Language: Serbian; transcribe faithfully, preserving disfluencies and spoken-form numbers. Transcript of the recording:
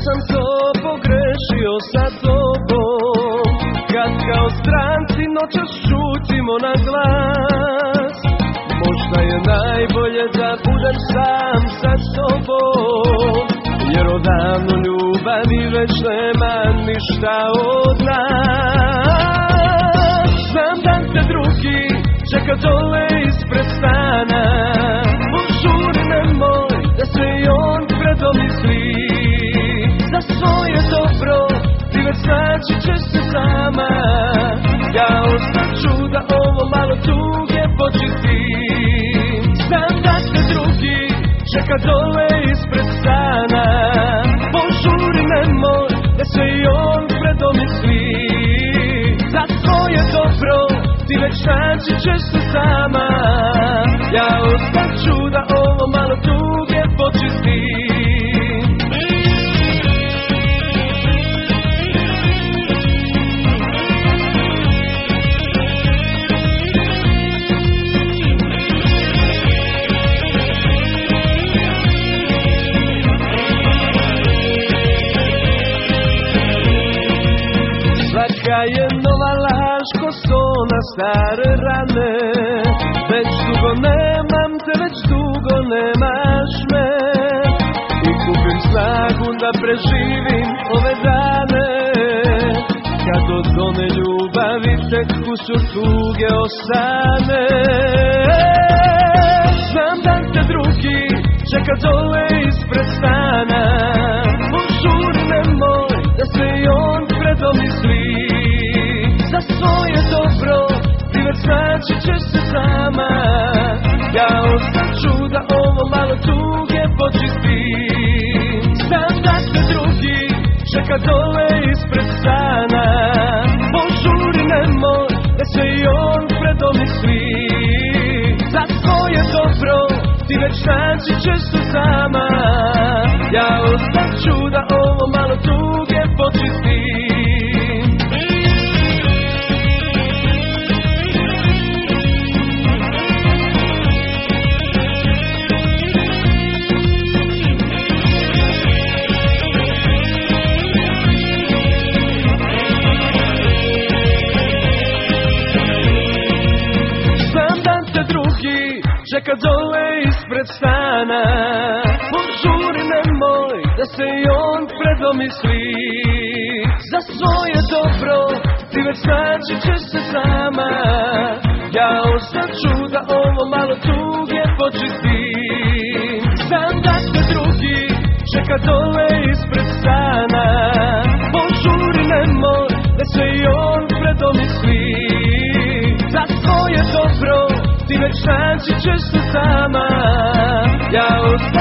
sam to pogrešio sa tobom, kad kao stranci noćas šutimo na glas. Možda je najbolje da budem sam sa sobom, jer odavno ljubavi već nema ništa od nas. Znam da te drugi čeka dole ispred stana, požuri nemoj da se i on predomisli. Za svoje dobro ti već znači ćeš se sama, ja ostaću da ovo malo tuge počistim. Znam da te drugi čeka dole ispred stana, požuri nemoj da se i on predomisli. Za svoje dobro ti već znači ćeš se sama, ja ostaću da ovo malo tuge počistim. Svaka je nova laž ko sto na stare rane. Već dugo nemam te, već dugo nemaš me, i kupim snagu da preživim ove dane. Kad od one ljubavi tek kusur tuge ostane. Znam da te drugi čeka dole ispred stana, požuri nemoj da se i on predomisli. Za svoje dobro ti već znači ćeš se sama, ja ostaću da ovo malo tuge počistim. Znam da te drugi čeka dole ispred stana, požuri nemoj da se i on predomisli. Za svoje dobro ti već znači ćeš se sama, ja ostaću da ovo malo tuge počistim. Čeka dole ispred stana, požuri nemoj da se i on predomisli. Za svoje dobro ti već znači ćeš se sama, ja ostaću da ovo malo tuge počistim. Znam da te drugi čeka dole ispred stana, požuri nemoj da se i on predomisli. Za svoje dobro ti već znači ćeš se sama, ja ostaću